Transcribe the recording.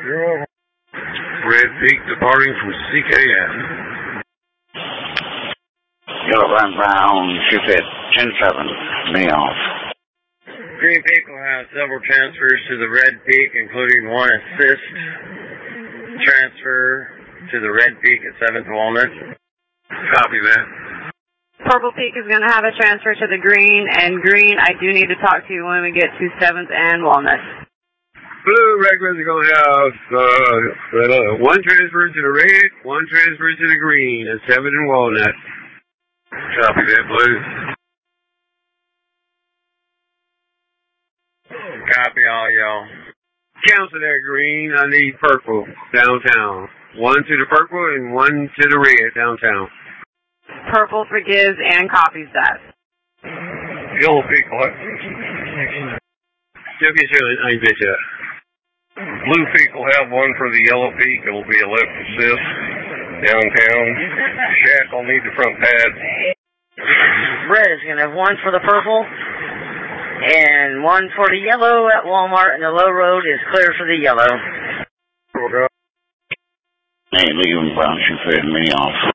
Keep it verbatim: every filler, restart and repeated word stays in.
Red Peak departing from C K N. Yellow Line Brown, shoot at ten seven, me off. Green Peak will have several transfers to the Red Peak, including one assist transfer to the Red Peak at seventh Walnut. Copy that. Purple Peak is going to have a transfer to the Green, and Green, I do need to talk to you when we get to seventh and Walnut. Blue regulars are going to have uh, one transfer to the red, one transfer to the green at seventh and Walnut. Copy that, Blue. Copy all y'all. Cancel that green. I need purple downtown. One to the purple and one to the red downtown. Purple forgives and copies that. Yellow Peak, what? Okay, sure, I bet you. Blue Peak will have one for the Yellow Peak. It will be a left assist downtown. Shack will need the front pad. Red is going to have one for the purple and one for the yellow at Walmart, and the low road is clear for the yellow. Hey, leave them brown, shoot at me off.